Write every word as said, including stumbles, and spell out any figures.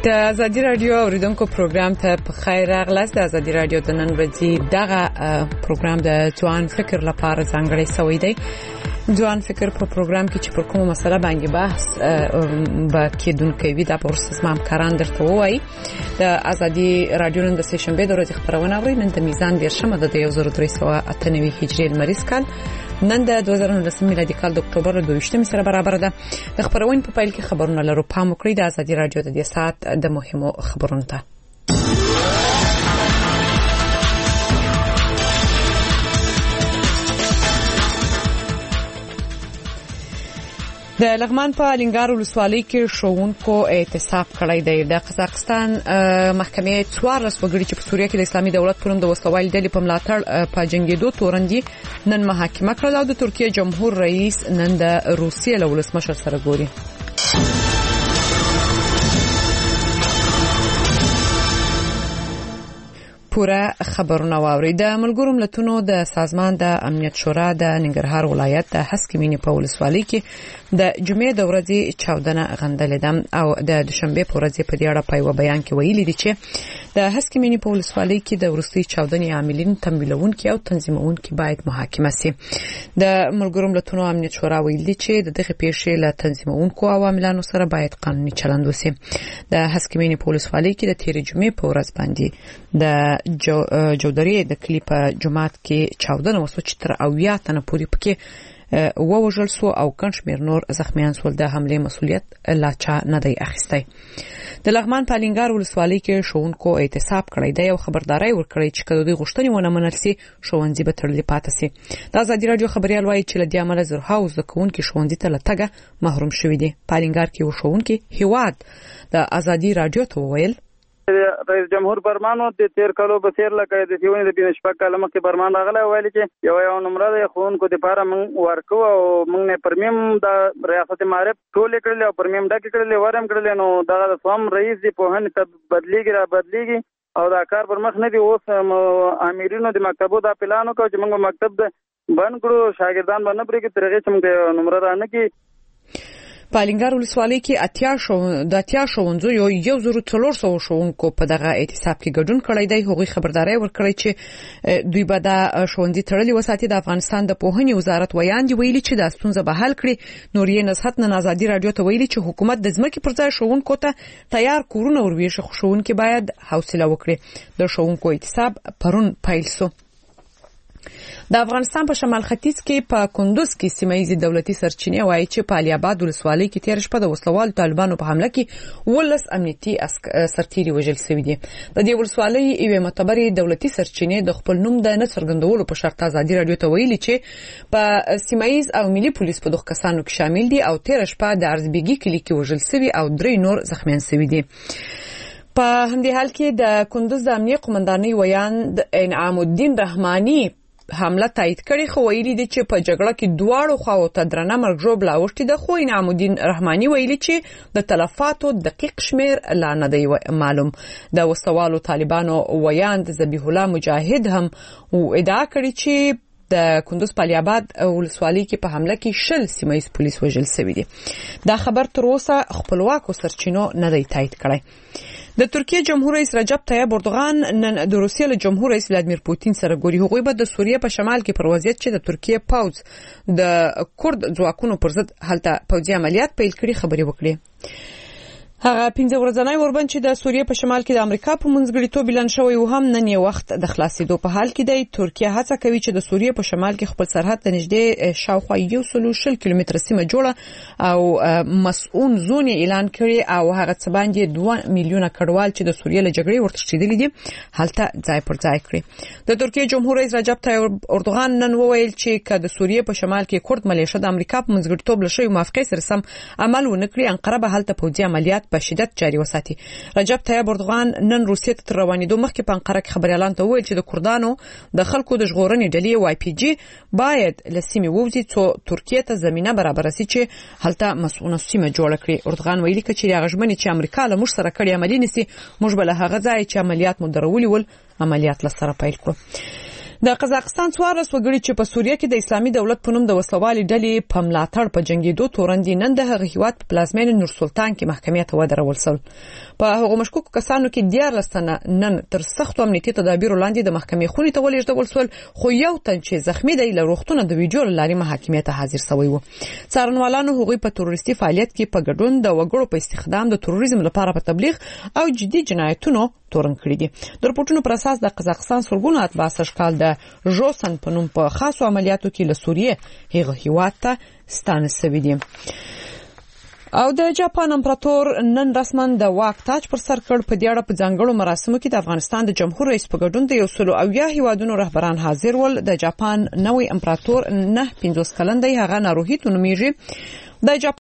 د ازادي رادیو اوریدونکو پروګرام ته په خیر راغلاست. د ازادي رادیو د نن ورځې دغه پروګرام د ځوان فکر لپاره ځانګړی شوی دی. ځوان فکر په پروګرام کې چې پر کومه مسله باندې بحث به کېدونکې وي دا پروسس ما همکاران درته وایي. د ازادي رادیو نن د سه شنبه د ورځې خبرونه اوري. نن د میزان دیرشمه د یو زر درې سوه اته نوي هجري لمریز کال، نن د دوه زره نولسم میلادي کال د اکتوبر دوه ویشتمې سره برابر ده. د خبرونې په پیل کې خبرونه لرو. پام وکړئ د ازادي رادیو د دې ساعت د مهمو خبرونو ته. د لغمان په الینګار ولسوالۍ کې شوونکو اعتصاب کړی دی. د قزاقستان محکمې څوارلس وګړي چې په سوریه کې د اسلامي دولت پر وړاندې د وسوالۍ ډلې په ملاتړ په جنگیدو تورندي نن محاکمه کړل او د ترکیه جمهور رئیس نن د روسیې له ولسمشر سره ګوري. پوره خبرونه واوري. د ملګرو ملتونو د سازمان د امنیت شورا د ننګرهار ولایت د حسکمینې په ولسوالۍ کې د جمعې د ورځې چاودنه غندلې ده او د دوشنبه په ورځ په دې اړه په یو بیان کې ویلي دي چې د حسکمینې په ولسوالۍ کې د وروستي چاودنې عاملین تمویلونکي او تنظیمونکي باید محاکمه شي. د ملګرو ملتونو امنیت شورا ویلي چې د دغه پیښې له تنظیمونکو او عاملانو سره باید قانوني چلند وشي. د حسکمینې په ولسوالۍ کې د تیر جمعې په ورځ باندې د جو جودري د کلیپ جماعت کې چاودنه وسو چې تر اویا تنه پورې پکې ووژل سو او کڼشمیر نور زخمیان سول. د حمله مسؤلیت لا چا نه دی اخیستی. د لغمان په الینګار ولسوالۍ کې شوونکو اعتصاب کړی دی او خبرداري ورکړی چې کله دوی غوښتنې ونه منل سي ښوونځي به تړلي پاتې سي. د ازادي رادیو خبريال وایي چې لدې عمله زرهاو زده کوونکي ښوونځي ته لټګه محروم شوي دي. په الینګار کې یو ښوونکي هیواد د ازادي رادیو ته وویل رئیس جمهور برمانو د تیر کالو په تیر لکه د سیونی د بین شپږ کاله مخکې برمان راغلی ویل چې یو یو نمبر د خونکو لپاره من ورکو او موږ نه پرمیم د ریاست معرف ټول کړل او پرمیم ډک کړل ورم کړل نو دا د سوم رئیس دی په هن ته بدلیږي را بدلیږي او دا کار پر مخ نه دی. اوس امیرینو د مکتبو دا پلان وکړ چې موږ مکتب د بند کړو شاګردان باندې پرې کې ترغه چې موږ نمبر رانه کې. په الینګار ولسوالۍ کې اتیا شو د اتیا شوونځو یو یو زر څلور سوه شوونکو په دغه اعتصاب کې ګډون کړی دی. هغوی خبرداري ورکړی چې دوی به د ښوونځي تړلي وساتي. د افغانستان د پوهنې وزارت ویاندې ویلي چې د ستونزه به حل کړي. نوريه نصحت نن ازادي رادیو ته ویلي چې حکومت د ځمکې پر ځای شوونکو ته تیار کورونه ورويشي. شوونکي باید حوصله وکړي. د شوونکو اعتصاب پرون پیل شو. د افغانستان په شمال ختیځ کې په کندوز کې سیمایي دولتي سرچینې وایي چې په علي آباد ولسوالۍ کې تیر شپه د وسلوال طالبانو په حمله کې ولس امنیتي سرتیري وژل شوی دي. د دې ولسوالۍ یوه معتبرې دولتي سرچینې د خپل نوم د نه څرګندولو په شرط ازادي رادیو ته ویلي چې په سیمایي او ملي پولیس په دغه کسانو کې شامل دي او تیر شپه د ارزبيګي کلی کې وژل شوی او درې نور زخمیان شوی دي. په همدې حال کې د کندوز د امنیه قومندانۍ ویاند انعام الدین رحماني حمله تایید کړي. خو ویلي دي چې په جګړه کې دواړو خواو ته درنه مرګ ژوبله اوښتې ده. خو انعام الدین رحماني ویلي چې د تلفاتو دقیق شمیر لا نه دی معلوم. د وسوالو طالبانو ویاند ذبیح الله مجاهد هم ادعا کړې چې د کندوز په علي آباد ولسوالۍ کې په حمله کې شل سیمایي پولیس وژل شوی دي. دا خبر تر اوسه خپلواکو سرچینو نه دی تایید کړی. د ترکیه جمهور رئیس رجب طیب اردوغان نن د روسیې له جمهور رئیس ولادیمیر پوتین سره ګوري. هغوی به د سوریه په شمال کې پر وضعیت چې د ترکیه پوځ د کورد ځواکونو پر ضد هلته پوځي عملیات پیل کړي خبري وکړي. هغه پنځه ورځنی اوربند چې د سوریه په شمال کې د امریکا په منځګړیتوب اعلان شوی و هم نن یو وخت د خلاصېدو په حال کې دی. ترکیه هڅه کوي چې د سوریه په شمال کې خپل سرحد ته نږدې شاوخوا یو سل شل کیلومتره سیمه جوړه او مسؤون زون اعلان کړي او هغه څه باندې دوه میلیونه کډوال چې د سوریه له جګړې ورتښتېدلي دي هلته ځای پر ځای کړي. د ترکیه جمهور رئیس رجب طیب اردوغان نن وویل چې که د سوریه په شمال کې کورد ملیشه د امریکا په منځګړیتوب له شوی موافقې سره سم عمل ونه کړي انقره به هلته پوځي عملیات په شدت جاري وساتي. رجب طیب اردوغان نن روسیې ته تر روانېدو مخکې په انقره کې خبريالان ته وویل چې د کردانو د خلکو د ژغورنې ډلې واي پی جی باید له سیمې ووځي څو ترکیه ته زمينه برابر شي چې هلته مسؤونه سیمه جوړ کړي. اردوغان ویلي چې هغه چې امریکا له موږ سره کړي عملی نسی موږ به له هغه ځای چې عملیات مو درولي ول عملیات لسره پیل کړو. د قزاقستان څوارلس وګړي چې په سوریه کې د اسلامي دولت په نوم د وسلوالي ډلې په ملاتړ په جنگیدو تورندي نن د هغه هیواد په پلازمینه نور سلطان کې محکمې ته ودرول شول. په هغه مشکوک کسانو کې دیارلس تنه نن تر سخت امنیتي تدابیر لاندې د محکمې خونې ته ولېږدول شول، خو یو تن چې زخمی دی له روغتون د ویډیو لارې محاکمې ته حاضر شوی و. څارنوالانو هغوی په تروریستي فعالیت کې په ګډون د وګړو په استخدام د تروریزم لپاره په تبلیغ او جدي جنایتونو تورن کړی دي. د رپورټونو پر اساس د قزاقستان سرګونو اتباع سشکال د ژوسن په نوم په خاصو عملیاتو کې له سوریې هغه هیواد ته ستانه شوی دي. او د جاپان امپراتور نن رسما د واک تاج پر سر کړ. په دې اړه په ځانګړو مراسمو کې د افغانستان د جمهور رئیس په ګډون د یو سل او اویا هیوادونو رهبران حاضر ول. د جاپان نوی امپراتور نه پنځوس کلن دی، هغه ناروهیتو نومیږي. د